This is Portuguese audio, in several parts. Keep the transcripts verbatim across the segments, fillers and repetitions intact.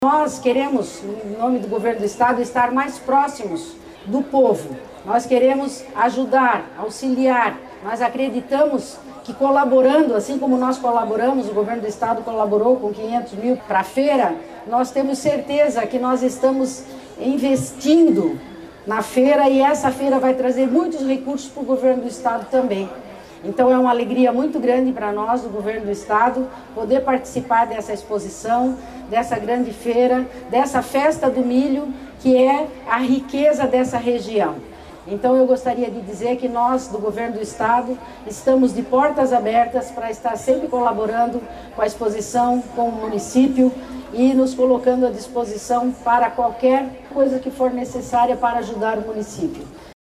Nós queremos, em nome do governo do estado, estar mais próximos do povo. Nós queremos ajudar, auxiliar. Nós acreditamos que colaborando, assim como nós colaboramos, o governo do estado colaborou com quinhentos mil para a feira, nós temos certeza que nós estamos investindo na feira e essa feira vai trazer muitos recursos para o governo do estado também. Então é uma alegria muito grande para nós, do governo do estado, poder participar dessa exposição, dessa grande feira, dessa festa do milho, que é a riqueza dessa região. Então eu gostaria de dizer que nós, do governo do estado, estamos de portas abertas para estar sempre colaborando com a exposição, com o município e nos colocando à disposição para qualquer coisa que for necessária para ajudar o município.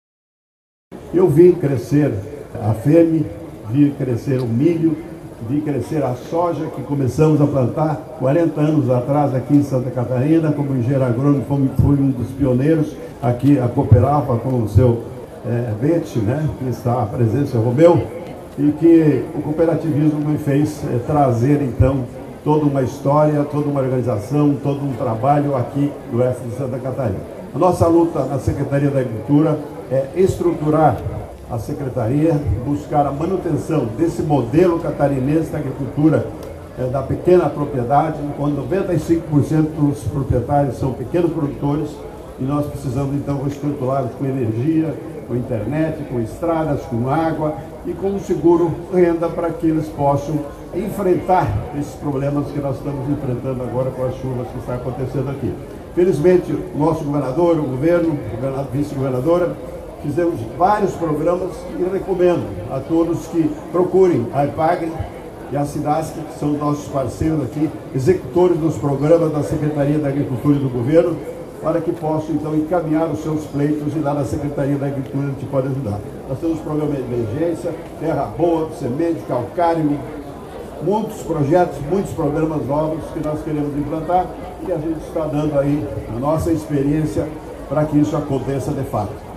Eu vi crescer a fêmea, vi crescer o milho, vi crescer a soja que começamos a plantar quarenta anos atrás aqui em Santa Catarina. Como engenheiro agrônomo, fui um dos pioneiros aqui, a Cooperava com o seu é, Bete, né, que está presente, o seu Romeu, e que o cooperativismo me fez é, trazer então toda uma história, toda uma organização, todo um trabalho aqui do oeste de Santa Catarina. A nossa luta na Secretaria da Agricultura é estruturar a Secretaria, buscar a manutenção desse modelo catarinense da agricultura é, da pequena propriedade, quando noventa e cinco por cento dos proprietários são pequenos produtores, e nós precisamos então estruturá-los com energia, com internet, com estradas, com água e com um seguro renda para que eles possam enfrentar esses problemas que nós estamos enfrentando agora com as chuvas que estão acontecendo aqui. Felizmente, o nosso governador, o governo, a vice-governadora, fizemos vários programas e recomendo a todos que procurem a EPAGRE e a SIDASC, que são nossos parceiros aqui, executores dos programas da Secretaria da Agricultura e do Governo, para que possam então encaminhar os seus pleitos e lá na Secretaria da Agricultura a gente pode ajudar. Nós temos programa de emergência, terra boa, semente, calcário, muitos projetos, muitos programas novos que nós queremos implantar e a gente está dando aí a nossa experiência para que isso aconteça de fato.